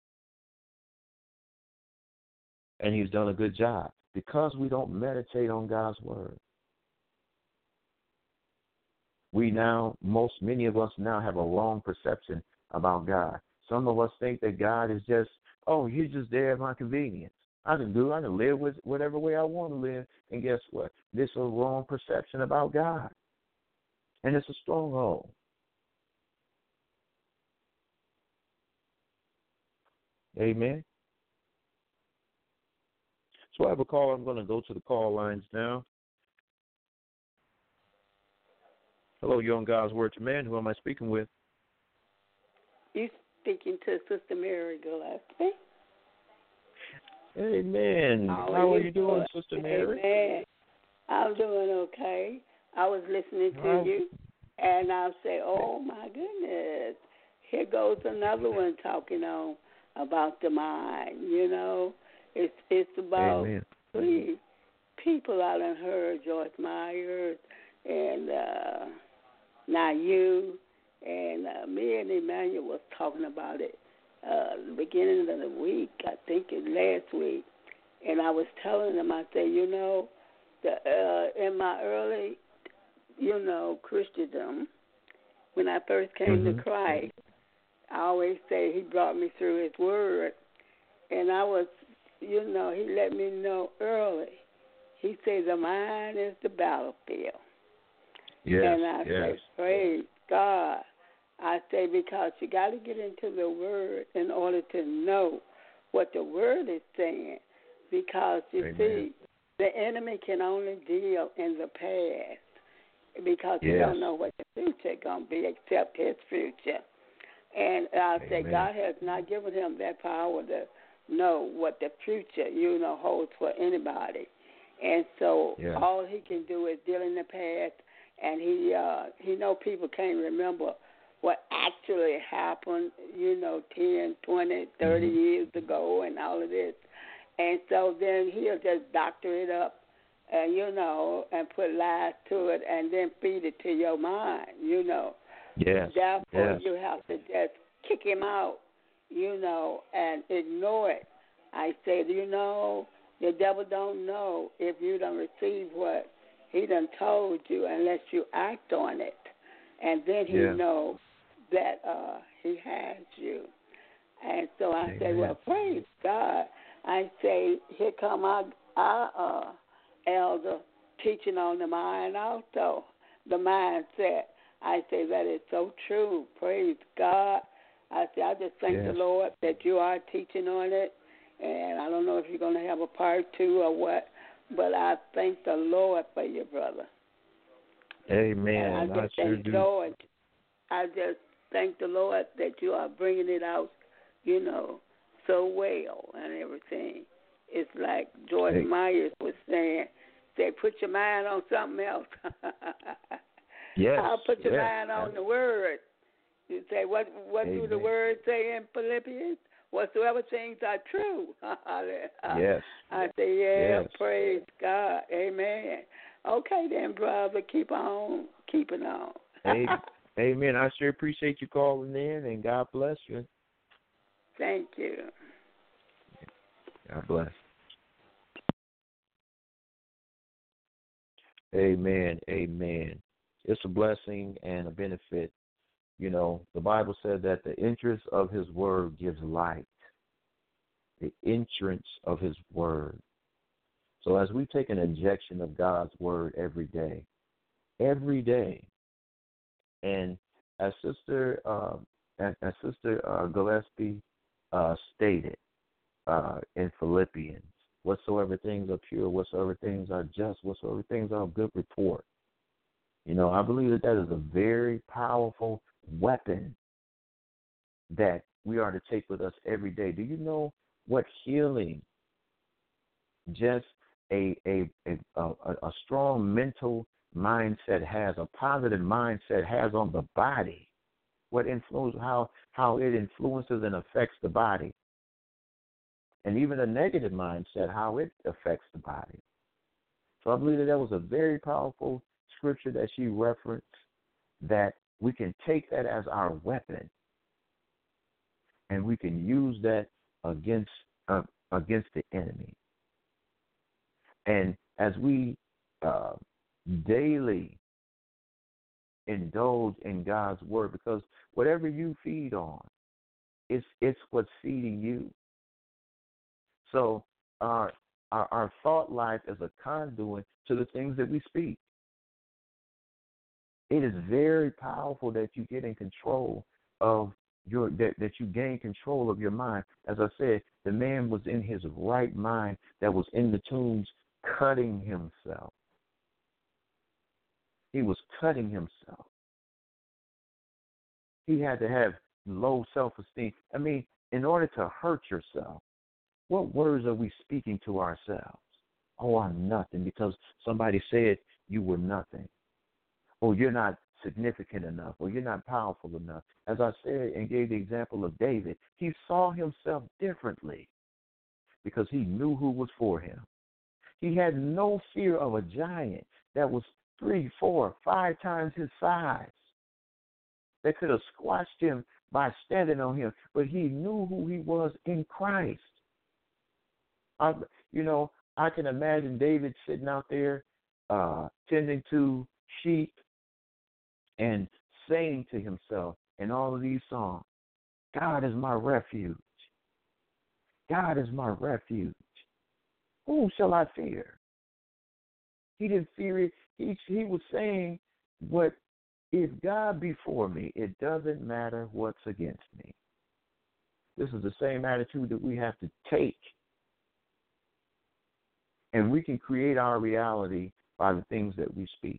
And He's done a good job because we don't meditate on God's word. Many of us now have a wrong perception about God. Some of us think that God is just, He's just there at my convenience. I can live with whatever way I want to live. And guess what? This is a wrong perception about God. And it's a stronghold. Amen. So I have a call. I'm going to go to the call lines now. Hello, you're on God's Word to Man. Who am I speaking with? You speaking to Sister Mary Gillespie. Amen. How are you doing, Sister Mary? Amen. I'm doing okay. I was listening to you, and I say, oh, my goodness, here goes another one talking on about the mind, you know. It's about three people I done heard, Joyce Myers, and now you, and me and Emmanuel was talking about it the beginning of the week, I think it last week, and I was telling them, I said, you know, in my early, Christendom, when I first came to Christ, I always say He brought me through His Word, and I was, He let me know early. He said the mind is the battlefield. Yes, and I say, praise God. I say, because you got to get into the Word in order to know what the Word is saying. Because, you see, the enemy can only deal in the past because he don't know what the future is going to be except his future. And I say, God has not given him that power to know what the future, holds for anybody. And so all he can do is deal in the past, and he know people can't remember what actually happened, 10, 20, 30 years ago and all of this. And so then he'll just doctor it up, and put lies to it and then feed it to your mind, Yes. Therefore, you have to just kick him out, and ignore it. I say, the devil don't know if you done receive what he done told you unless you act on it. And then he knows that he has you. And so I say, well, praise God. I say, here come our elder teaching on the mind also, the mindset. I say that is so true. Praise God. I say, I just thank the Lord that you are teaching on it. And I don't know if you're going to have a part 2 or what, but I thank the Lord for you, brother. Amen. I just thank the Lord. I just thank the Lord that you are bringing it out, so well and everything. It's like George Myers was saying, put your mind on something else. I'll put your mind on the Word. You say, what do the Word say in Philippians? Whatsoever things are true. I say, praise God. Amen. Okay then, brother, keep on keeping on. Amen. I sure appreciate you calling in, and God bless you. Thank you. God bless. Amen. Amen. it's a blessing and a benefit. You know, the Bible said that the entrance of his word gives light. The entrance of his word. So as we take an injection of God's word every day, and as Sister Gillespie stated in Philippians, whatsoever things are pure, whatsoever things are just, whatsoever things are of good report. You know, I believe that is a very powerful weapon that we are to take with us every day. Do you know what healing just a strong mental mindset has, a positive mindset has on the body? What influence, how it influences and affects the body, and even a negative mindset, how it affects the body. So I believe that was a very powerful scripture that she referenced, that we can take that as our weapon, and we can use that against the enemy. And as we daily indulge in God's word, because whatever you feed on, it's what's feeding you. So our thought life is a conduit to the things that we speak. It is very powerful that you get in control of that you gain control of your mind. As I said, the man was in his right mind that was in the tombs cutting himself. He was cutting himself. He had to have low self-esteem. I mean, in order to hurt yourself, what words are we speaking to ourselves? Oh, I'm nothing because somebody said you were nothing. Or you're not significant enough, or you're not powerful enough. As I said and gave the example of David, he saw himself differently because he knew who was for him. He had no fear of a giant that was 3, 4, 5 times his size, that could have squashed him by standing on him, but he knew who he was in Christ. I can imagine David sitting out there tending to sheep and saying to himself in all of these songs, God is my refuge. God is my refuge. Whom shall I fear? He didn't fear it. He was saying, "What if God be for me? It doesn't matter what's against me." This is the same attitude that we have to take. And we can create our reality by the things that we speak.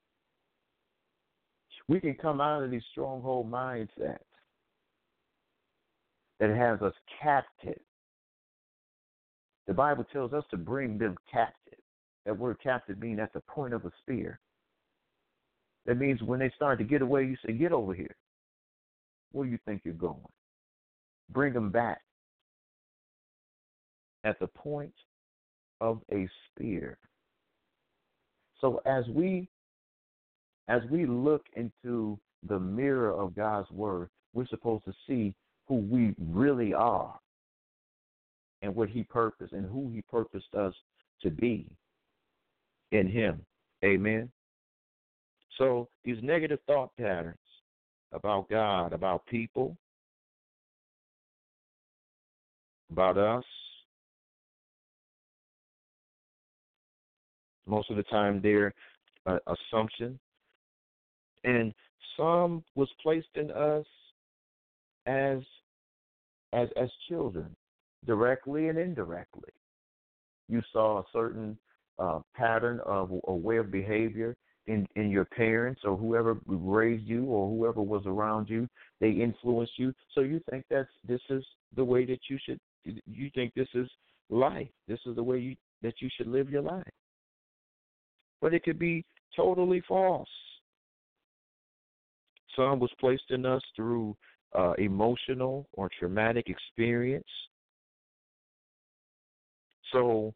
We can come out of these stronghold mindsets that has us captive. The Bible tells us to bring them captive. That word captive means at the point of a spear. That means when they start to get away, you say, get over here. Where do you think you're going? Bring them back at the point of a spear. So as we look into the mirror of God's word, we're supposed to see who we really are and what he purposed and who he purposed us to be in him. Amen. So these negative thought patterns about God, about people, about us, most of the time they're assumption, and some was placed in us as children, directly and indirectly. You saw a certain pattern of a way of behavior in your parents or whoever raised you or whoever was around you. They influenced you, so you think this is the way that you should. You think this is life. This is the way that you should live your life. But it could be totally false. Some was placed in us through emotional or traumatic experience. So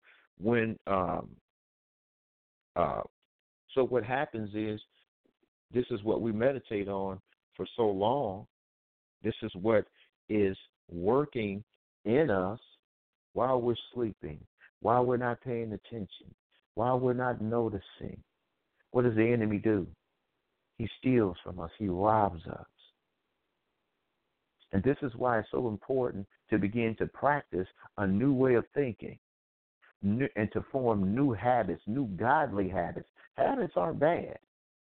so what happens is, this is what we meditate on for so long. This is what is working in us while we're sleeping, while we're not paying attention, while we're not noticing. What does the enemy do? He steals from us. He robs us. And this is why it's so important to begin to practice a new way of thinking and to form new habits, new godly habits. Habits aren't bad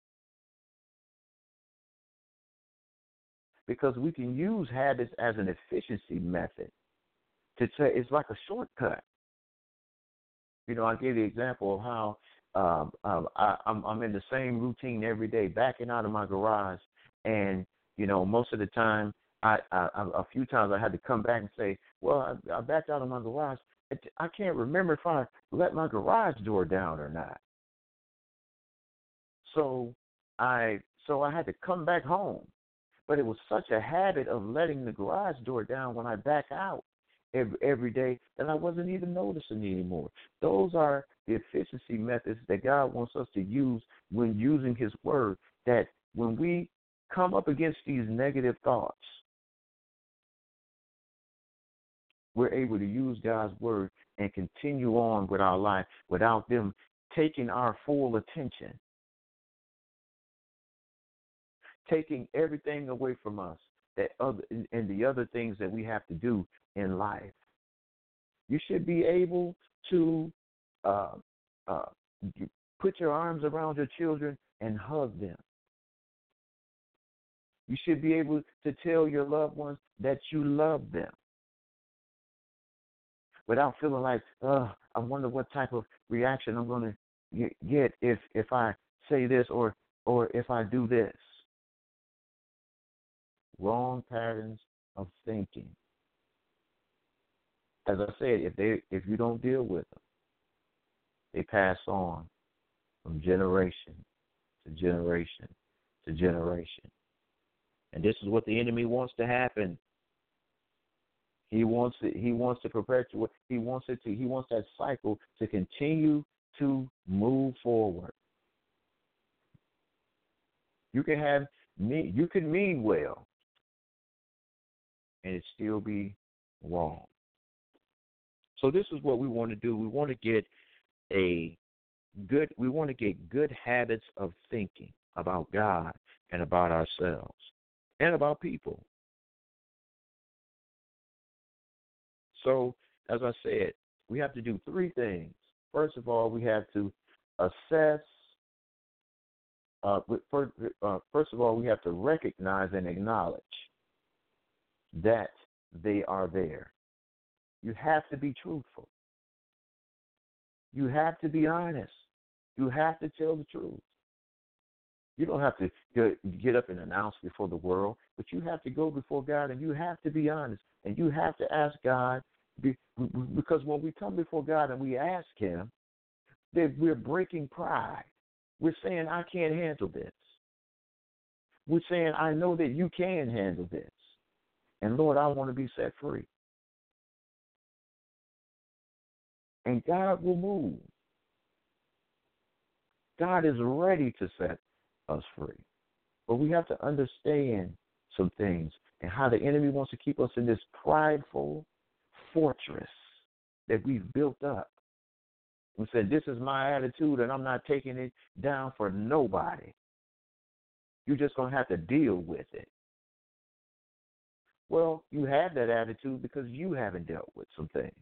because we can use habits as an efficiency method. To say it's like a shortcut. You know, I gave the example of how I'm in the same routine every day, backing out of my garage, and you know, most of the time, a few times I had to come back and say, well, I backed out of my garage. I can't remember if I let my garage door down or not. So I had to come back home, but it was such a habit of letting the garage door down when I back out every day that I wasn't even noticing anymore. Those are the efficiency methods that God wants us to use when using His Word, that when we come up against these negative thoughts, we're able to use God's Word and continue on with our life without them taking our full attention, taking everything away from us and the other things that we have to do in life. You should be able to put your arms around your children and hug them. You should be able to tell your loved ones that you love them without feeling like, I wonder what type of reaction I'm going to get if I say this or if I do this. Wrong patterns of thinking. As I said, if you don't deal with them, they pass on from generation to generation to generation. And this is what the enemy wants to happen. He wants to perpetuate. He wants that cycle to continue to move forward. You can mean well, and it still be wrong. So this is what we want to do. We want to get good habits of thinking about God and about ourselves and about people. So, as I said, we have to do three things. First of all, we have to assess. First of all, we have to recognize and acknowledge that they are there. You have to be truthful. You have to be honest. You have to tell the truth. You don't have to get up and announce before the world, but you have to go before God and you have to be honest. And you have to ask God, because when we come before God and we ask Him, that we're breaking pride. We're saying, I can't handle this. We're saying, I know that you can handle this. And Lord, I want to be set free. And God will move. God is ready to set us free. But we have to understand some things and how the enemy wants to keep us in this prideful fortress that we've built up. We said, this is my attitude and I'm not taking it down for nobody. You're just going to have to deal with it. Well, you have that attitude because you haven't dealt with some things.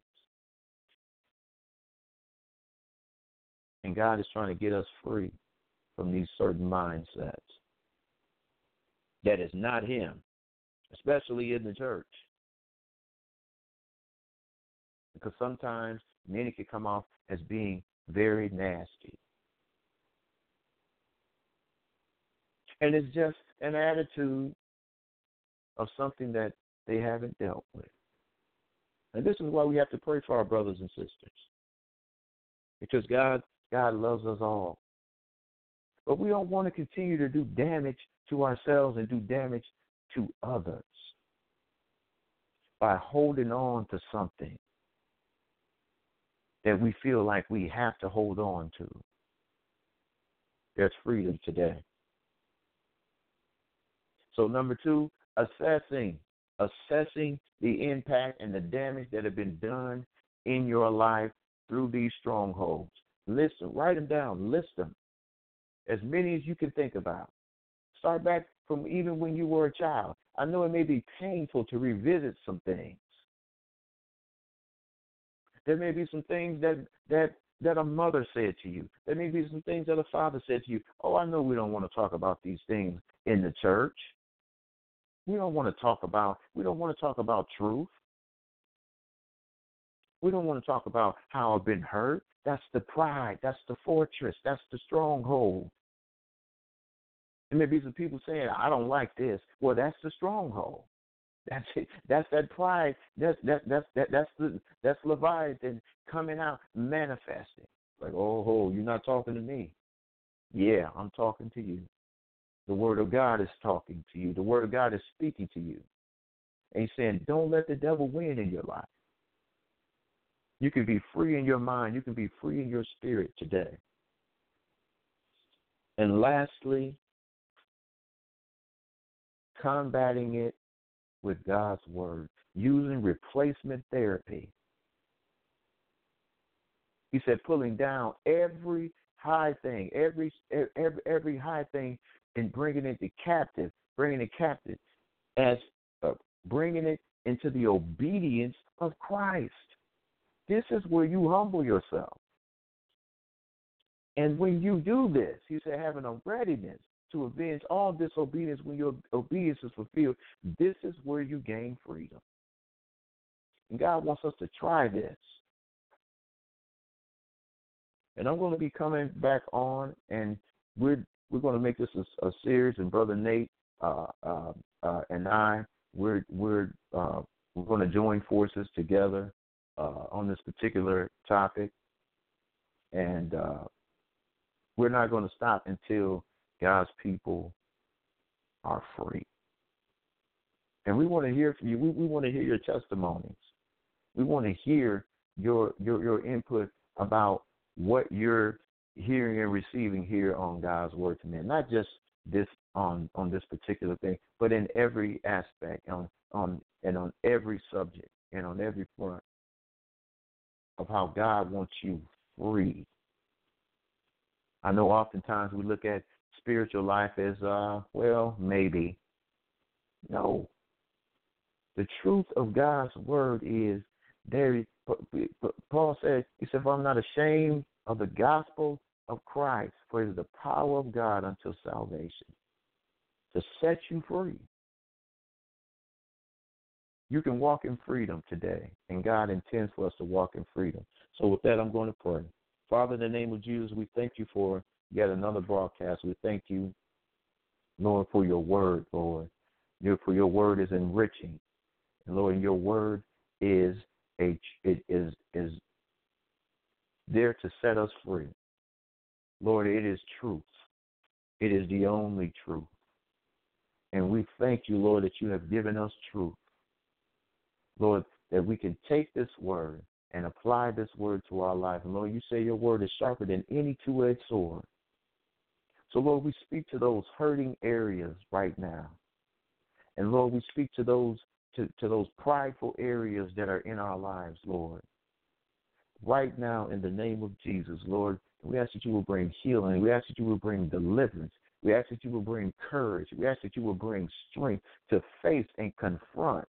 And God is trying to get us free from these certain mindsets. That is not Him, especially in the church. Because sometimes many can come off as being very nasty. And it's just an attitude of something that they haven't dealt with. And this is why we have to pray for our brothers and sisters. Because God loves us all. But we don't want to continue to do damage to ourselves and do damage to others by holding on to something that we feel like we have to hold on to. There's freedom today. So number 2, assessing the impact and the damage that have been done in your life through these strongholds. List them, write them down, list them. As many as you can think about. Start back from even when you were a child. I know it may be painful to revisit some things. There may be some things that a mother said to you. There may be some things that a father said to you. Oh, I know we don't want to talk about these things in the church. We don't want to talk about truth. We don't want to talk about how I've been hurt. That's the pride. That's the fortress. That's the stronghold. There may be some people saying, I don't like this. Well, that's the stronghold. That's it. That's that pride. That's Leviathan coming out, manifesting. Like, oh, you're not talking to me. Yeah, I'm talking to you. The Word of God is talking to you. The Word of God is speaking to you. And he's saying, don't let the devil win in your life. You can be free in your mind. You can be free in your spirit today. And lastly, combating it with God's Word, using replacement therapy. He said, pulling down every high thing, every high thing, and bringing it captive, as bringing it into the obedience of Christ. This is where you humble yourself. And when you do this, he said, having a readiness to avenge all disobedience when your obedience is fulfilled, this is where you gain freedom. And God wants us to try this. And I'm going to be coming back on, and we're going to make this a series. And Brother Nate and I, we're going to join forces together on this particular topic, and we're not going to stop until God's people are free. And we want to hear from you. We want to hear your testimonies. We want to hear your input about what you're hearing and receiving here on God's Word to Men. Not just this on this particular thing, but in every aspect, on every subject and on every front of how God wants you free. I know oftentimes we look at spiritual life as, maybe. No. The truth of God's Word is there. Paul said, he said, "For I'm not ashamed of the gospel of Christ, for it is the power of God unto salvation," to set you free. You can walk in freedom today, and God intends for us to walk in freedom. So with that, I'm going to pray. Father, in the name of Jesus, we thank you for yet another broadcast. We thank you, Lord, for your word, Lord. For your word is enriching. And Lord, your word is there to set us free. Lord, it is truth. It is the only truth. And we thank you, Lord, that you have given us truth. Lord, that we can take this word and apply this word to our life. And Lord, you say your word is sharper than any two-edged sword. So, Lord, we speak to those hurting areas right now. And, Lord, we speak to those prideful areas that are in our lives, Lord. Right now, in the name of Jesus, Lord, we ask that you will bring healing. We ask that you will bring deliverance. We ask that you will bring courage. We ask that you will bring strength to face and confront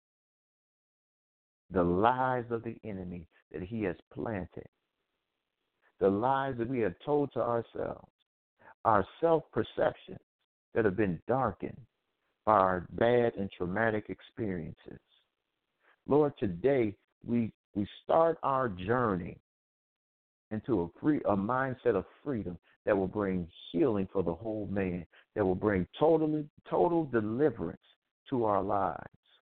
the lies of the enemy that he has planted, the lies that we have told to ourselves, our self-perception that have been darkened by our bad and traumatic experiences. Lord, today we start our journey into a mindset of freedom that will bring healing for the whole man, that will bring total deliverance to our lives,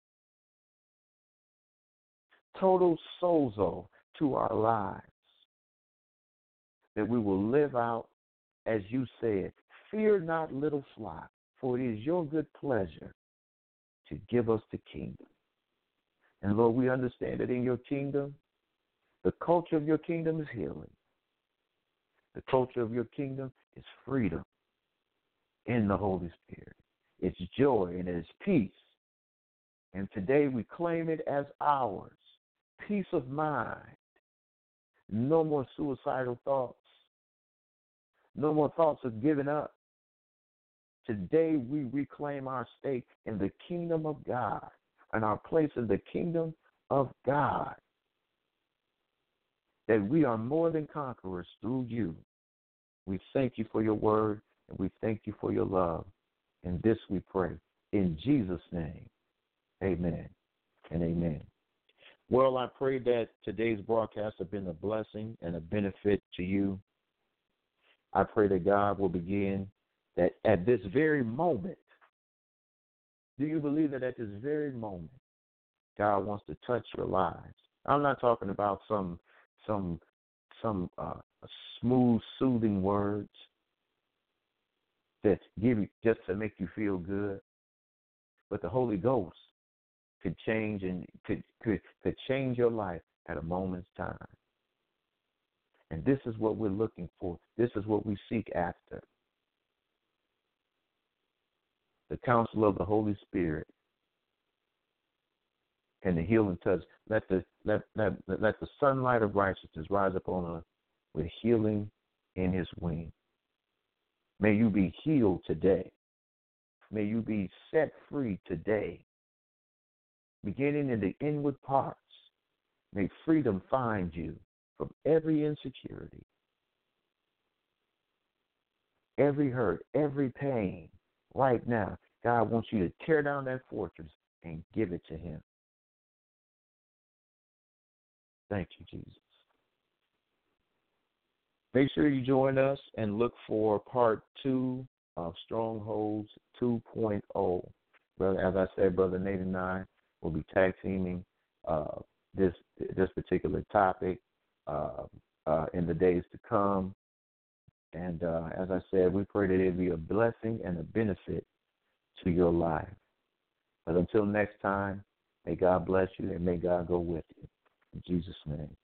total sozo to our lives, that we will live out, as you said, fear not, little flock, for it is your good pleasure to give us the kingdom. And Lord, we understand that in your kingdom, the culture of your kingdom is healing. The culture of your kingdom is freedom in the Holy Spirit. It's joy and it's peace. And today we claim it as ours. Peace of mind. No more suicidal thoughts. No more thoughts of giving up. today we reclaim our stake in the kingdom of God and our place in the kingdom of God. That we are more than conquerors through you. We thank you for your word, and we thank you for your love. And this we pray in Jesus' name. Amen and amen. Well, I pray that today's broadcast has been a blessing and a benefit to you. I pray that God will begin that at this very moment. Do you believe that at this very moment, God wants to touch your lives? I'm not talking about some smooth, soothing words that give you just to make you feel good, but the Holy Ghost could change and could change your life at a moment's time. And this is what we're looking for. This is what we seek after. The counsel of the Holy Spirit and the healing touch. Let the sunlight of righteousness rise upon us with healing in his wing. May you be healed today. May you be set free today. Beginning in the inward parts, may freedom find you from every insecurity, every hurt, every pain. Right now, God wants you to tear down that fortress and give it to him. Thank you, Jesus. Make sure you join us and look for part 2 of Strongholds 2.0. Brother, as I said, Brother Nate and I will be tag teaming this particular topic in the days to come. And as I said, we pray that it be a blessing and a benefit to your life. But until next time, may God bless you and may God go with you. In Jesus' name.